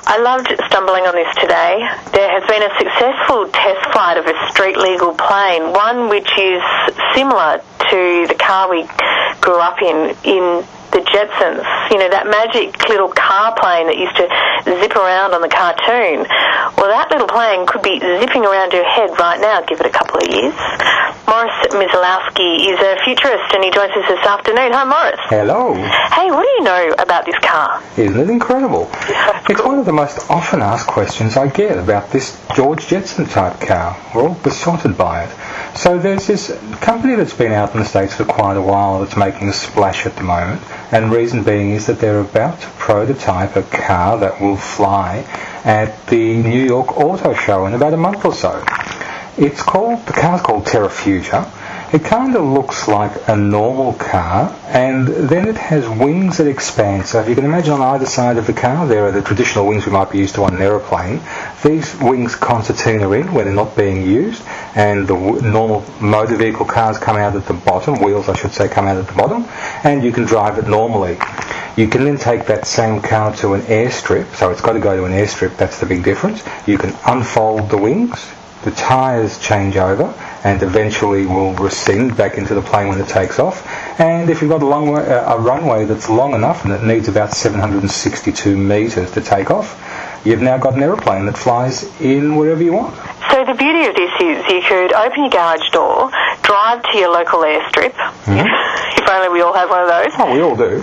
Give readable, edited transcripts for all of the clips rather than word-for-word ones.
I loved stumbling on this today. There has been a successful test flight of a street-legal plane, one which is similar to the car we grew up in the Jetsons. You know, that magic little car plane that used to zip around on the cartoon. Well, that little plane could be zipping around your head right now, give it a couple of years. Morris Mizalowski is a futurist and he joins us this afternoon. Hi, Morris. Hello. Hey, what do you know about this car? Isn't it incredible? It's one of the most often asked questions I get about this George Jetson type car. We're all besotted by it. So there's this company that's been out in the States for quite a while that's making a splash at the moment, and reason being is that they're about to prototype a car that will fly at the New York Auto Show in about a month or so. The car's called Terrafugia. It kind of looks like a normal car, and then it has wings that expand. So if you can imagine on either side of the car, there are the traditional wings we might be used to on an aeroplane. These wings concertina in when they're not being used, and the normal motor vehicle cars come out at the bottom, wheels I should say come out at the bottom, and you can drive it normally. You can then take that same car to an airstrip, so it's got to go to an airstrip, that's the big difference. You can unfold the wings, the tyres change over, and eventually will rescind back into the plane when it takes off. And if you've got a runway that's long enough and it needs about 762 metres to take off, you've now got an aeroplane that flies in wherever you want. So the beauty of this is you could open your garage door, drive to your local airstrip. Mm-hmm. If only we all have one of those. Oh, we all do.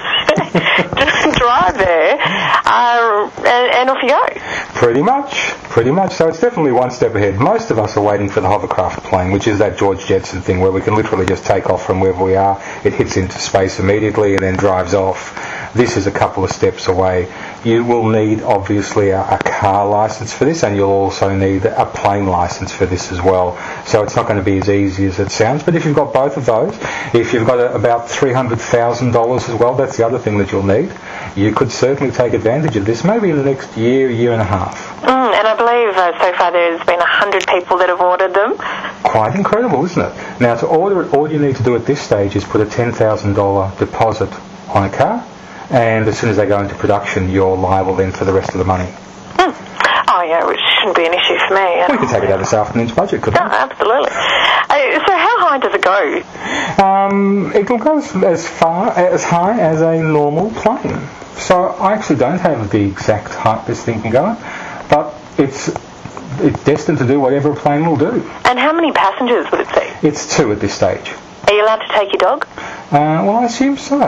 Drive there, and off you go. Pretty much. So it's definitely one step ahead. Most of us are waiting for the hovercraft plane, which is that George Jetson thing where we can literally just take off from wherever we are. It hits into space immediately and then drives off. This is a couple of steps away. You will need, obviously, a car license for this, and you'll also need a plane license for this as well. So it's not going to be as easy as it sounds. But if you've got both of those, if you've got about $300,000 as well, that's the other thing that you'll need. You could certainly take advantage of this, maybe in the next year and a half. And I believe so far there's been 100 people that have ordered them. Quite incredible, isn't it? Now, to order it, all you need to do at this stage is put a $10,000 deposit on a car, and as soon as they go into production, you're liable then for the rest of the money. Oh, yeah, which shouldn't be an issue for me. We can take it out of this afternoon's budget, couldn't we? Oh, absolutely. So how high does it go? It'll go as high as a normal plane. So I actually don't have the exact height this thing can go at, but it's destined to do whatever a plane will do. And how many passengers would it see? It's 2 at this stage. Are you allowed to take your dog? Well, I assume so.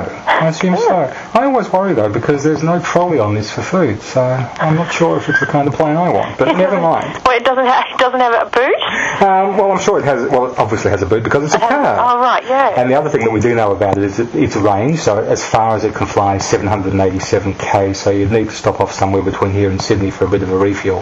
I always worry, though, because there's no trolley on this for food, so I'm not sure if it's the kind of plane I want, but never mind. Well, it doesn't have a boot? Well, I'm sure it has. Well, it obviously has a boot because it's a car. Oh, right, yeah. And the other thing that we do know about it is that its range, so as far as it can fly, is 787 k, so you'd need to stop off somewhere between here and Sydney for a bit of a refuel.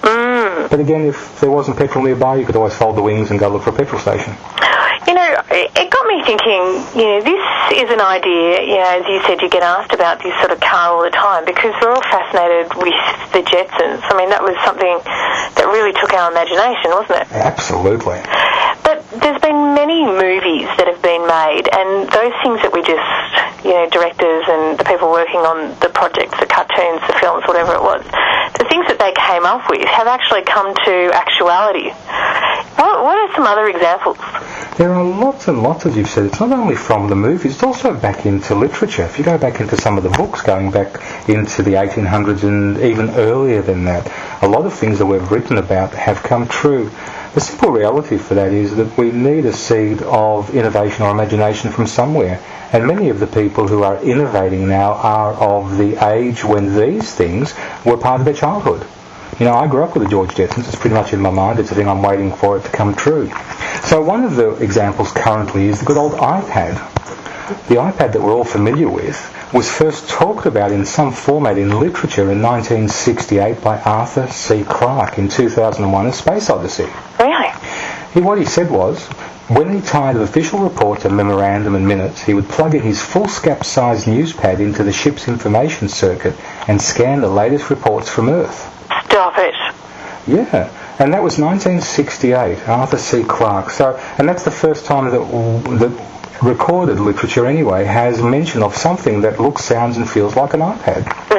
But again, if there wasn't petrol nearby, you could always fold the wings and go look for a petrol station. You know, it got me thinking, this is an idea, as you said, you get asked about this sort of car all the time because we're all fascinated with the Jetsons. I mean, that was something that really took our imagination, wasn't it? Absolutely. But there's been many movies that have been made, and those things that we just, directors and the people working on the projects, the cartoons, the films, whatever it was, the things that they came up with have actually come to actuality. What are some other examples? There are lots and lots, as you've said. It's not only from the movies, it's also back into literature. If you go back into some of the books, going back into the 1800s and even earlier than that, a lot of things that we've written about have come true. The simple reality for that is that we need a seed of innovation or imagination from somewhere. And many of the people who are innovating now are of the age when these things were part of their childhood. I grew up with the George Jetsons. It's pretty much in my mind. It's a thing I'm waiting for it to come true. So one of the examples currently is the good old iPad. The iPad that we're all familiar with was first talked about in some format in literature in 1968 by Arthur C. Clarke in 2001, A Space Odyssey. Really? What he said was, when he tired of official reports and memorandum and minutes, he would plug in his foolscap-sized newspad into the ship's information circuit and scan the latest reports from Earth. Stop it. Yeah, and that was 1968, Arthur C. Clarke. And that's the first time that recorded literature anyway has mention of something that looks, sounds and feels like an iPad. Very cool.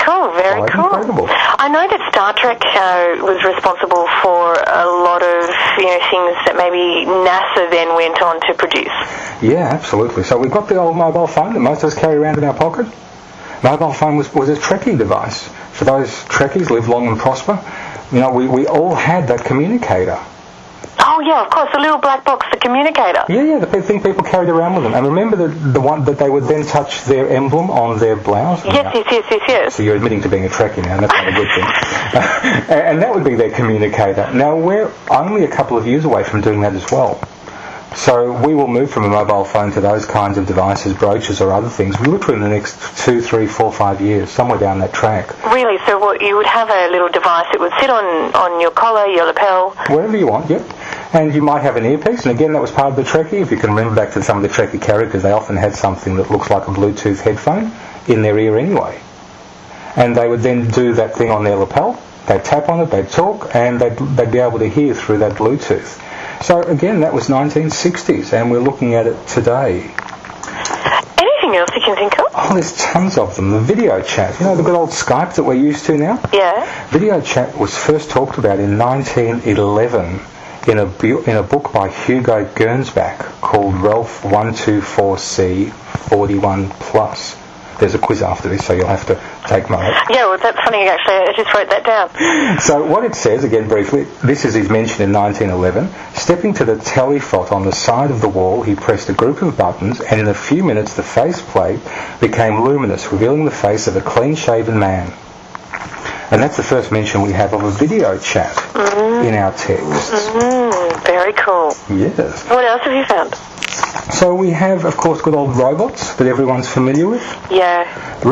cool, very cool. Incredible. I know that Star Trek was responsible for a lot of things that maybe NASA then went on to produce. Yeah, absolutely. So we've got the old mobile phone that most of us carry around in our pocket. Mobile phone was a Trekkie device. For those Trekkies, live long and prosper. We all had that communicator. Oh, yeah, of course, the little black box, the communicator. Yeah, the thing people carried around with them. And remember the one that they would then touch their emblem on their blouse? Yes. So you're admitting to being a Trekkie now, and that's not a good thing. And that would be their communicator. Now, we're only a couple of years away from doing that as well. So we will move from a mobile phone to those kinds of devices, brooches or other things, literally in the next 2, 3, 4, 5 years, somewhere down that track. Really? So what, you would have a little device that would sit on your collar, your lapel? Wherever you want, yep. And you might have an earpiece, and again, that was part of the Trekkie. If you can remember back to some of the Trekkie characters, they often had something that looks like a Bluetooth headphone in their ear anyway. And they would then do that thing on their lapel, they'd tap on it, they'd talk, and they'd be able to hear through that Bluetooth. So again, that was 1960s, and we're looking at it today. Anything else you can think of? Oh, there's tons of them. The video chat, the good old Skype that we're used to now? Yeah. Video chat was first talked about in 1911 in a book by Hugo Gernsback called Ralph 124C 41 Plus. There's a quiz after this, so you'll have to take note. Yeah, well, that's funny, actually. I just wrote that down. So what it says, again briefly, this is his mention in 1911. Stepping to the telephot on the side of the wall, he pressed a group of buttons, and in a few minutes the faceplate became luminous, revealing the face of a clean-shaven man. And that's the first mention we have of a video chat in our texts. Very cool. Yes. What else have you found? So we have, of course, good old robots that everyone's familiar with. Yeah.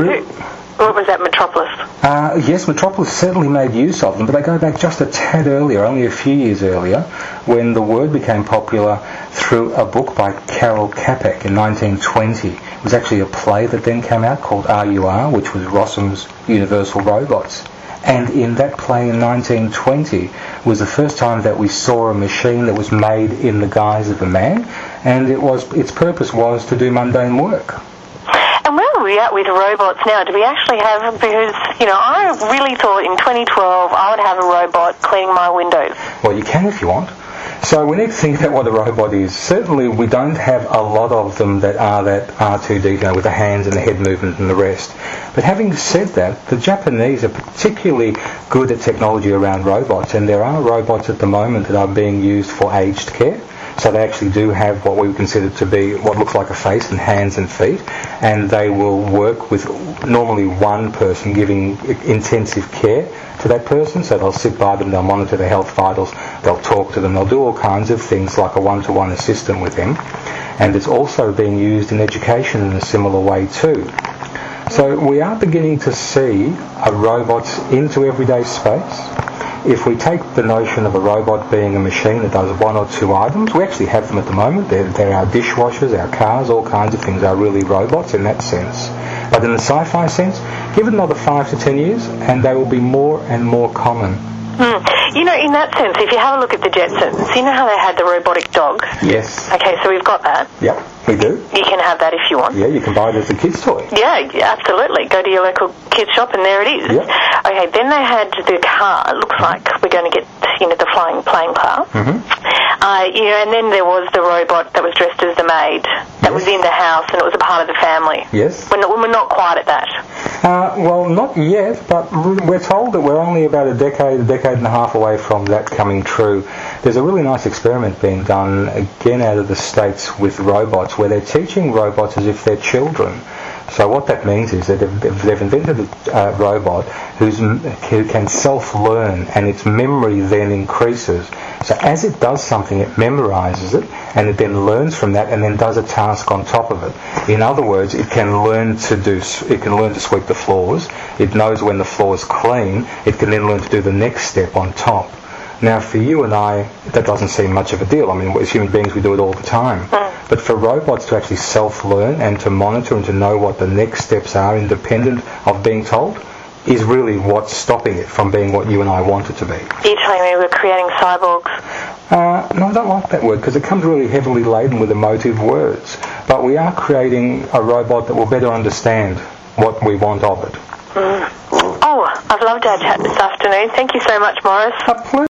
What was that, Metropolis? Yes, Metropolis certainly made use of them, but they go back just a tad earlier, only a few years earlier, when the word became popular through a book by Karel Čapek in 1920. It was actually a play that then came out called RUR, which was Rossum's Universal Robots. And in that play in 1920 was the first time that we saw a machine that was made in the guise of a man, and its purpose was to do mundane work. And where are we at with robots now? Do we actually have, because, I really thought in 2012 I would have a robot cleaning my windows. Well, you can if you want. So we need to think about what a robot is. Certainly we don't have a lot of them that are that R2D2 with the hands and the head movement and the rest. But having said that, the Japanese are particularly good at technology around robots, and there are robots at the moment that are being used for aged care. So they actually do have what we would consider to be what looks like a face and hands and feet, and they will work with normally one person giving intensive care to that person. So they'll sit by them, they'll monitor their health vitals, they'll talk to them, they'll do all kinds of things like a one-to-one assistant with them. And it's also being used in education in a similar way too. So we are beginning to see robots into everyday space. If we take the notion of a robot being a machine that does one or two items, we actually have them at the moment. They're our dishwashers, our cars, all kinds of things are really robots in that sense. But in the sci-fi sense, give it another 5 to 10 years and they will be more and more common. In that sense, if you have a look at the Jetsons, you know how they had the robotic dog? Yes. Okay, so we've got that. Yep, we do. You can have that if you want. Yeah, you can buy it as a kid's toy. Yeah, absolutely. Go to your local kids shop and there it is. Yep. Okay, then they had the car. It looks like we're going to get, the flying plane car. And then there was the robot that was dressed as the maid that was in the house and it was a part of the family. Yes. We're not quite at that. Well, not yet, but we're told that we're only about a decade and a half away from that coming true. There's a really nice experiment being done, again out of the States, with robots, where they're teaching robots as if they're children. So what that means is that they've invented a robot who can self-learn, and its memory then increases. So as it does something, it memorizes it, and it then learns from that, and then does a task on top of it. In other words, it can learn to sweep the floors. It knows when the floor is clean. It can then learn to do the next step on top. Now, for you and I, that doesn't seem much of a deal. I mean, as human beings, we do it all the time. But for robots to actually self-learn and to monitor and to know what the next steps are independent of being told is really what's stopping it from being what you and I want it to be. You're telling me we're creating cyborgs? No, I don't like that word because it comes really heavily laden with emotive words. But we are creating a robot that will better understand what we want of it. I've loved our chat this afternoon. Thank you so much, Morris. A pleasure.